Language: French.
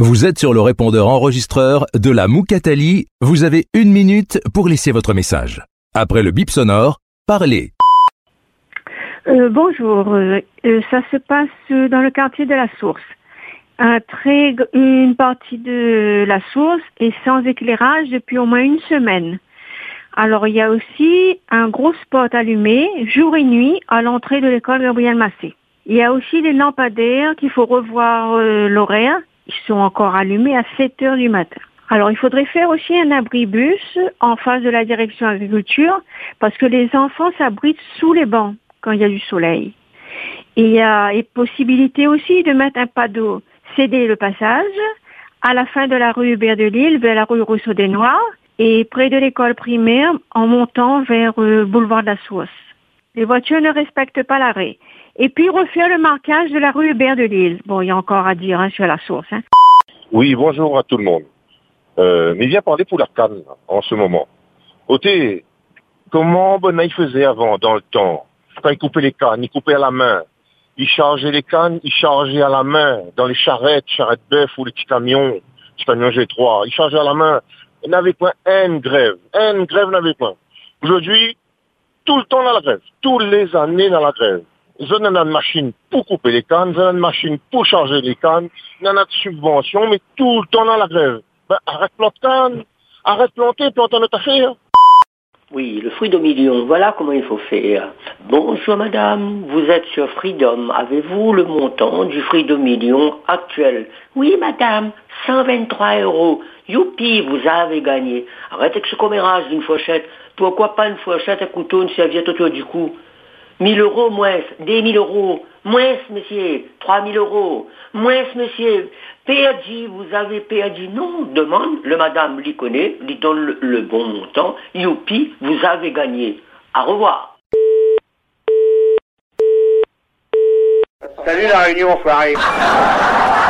Vous êtes sur le répondeur enregistreur de la Moukatali. Vous avez 1 minute pour laisser votre message. Après le bip sonore, parlez. Bonjour, ça se passe dans le quartier de la Source. Une partie de la Source est sans éclairage depuis au moins 1 semaine. Alors il y a aussi un gros spot allumé jour et nuit à l'entrée de l'école Gabriel Massé. Il y a aussi des lampadaires qu'il faut revoir l'horaire. Ils sont encore allumés à 7 heures du matin. Alors, il faudrait faire aussi un abribus en face de la direction agriculture parce que les enfants s'abritent sous les bancs quand il y a du soleil. Et il y a possibilité aussi de mettre un panneau céder le passage à la fin de la rue Hubert de Lille vers la rue Rousseau des Noirs et près de l'école primaire en montant vers boulevard de la Source. Les voitures ne respectent pas l'arrêt. Et puis refaire le marquage de la rue Hubert de Lille. Bon, il y a encore à dire sur la Source. Oui, bonjour à tout le monde. Mais viens parler pour la canne en ce moment. Ôté, comment Bonnet faisait avant, dans le temps, quand il coupait les cannes, il coupait à la main. Il chargeait les cannes, il chargeait à la main, dans les charrettes bœuf ou les petits camions G3. Il chargeait à la main. Il n'avait pas une grève n'avait pas. Aujourd'hui, tout le temps dans la grève. Toutes les années dans la grève. Ils ont une machine pour couper les cannes, ils ont une machine pour charger les cannes, ils ont une subvention, mais tout le temps dans la grève. Ben, arrête planter cannes, arrête planter notre affaire. Oui, le fruit de million, voilà comment il faut faire. Bonjour madame, vous êtes sur Freedom. Avez-vous le montant du fruit de million actuel? Oui madame, 123 €. Youpi, vous avez gagné. Arrêtez avec ce commérage d'une fourchette. Pourquoi pas une fourchette, un couteau, une serviette autour du cou? 1 000 € moins, 2 000 €, moins monsieur, 3 000 €, moins monsieur, perdu, vous avez perdu. Non, demande, le madame l'y connaît, lui donne le bon montant, youpi, vous avez gagné. Au revoir. Salut la réunion, enfoiré.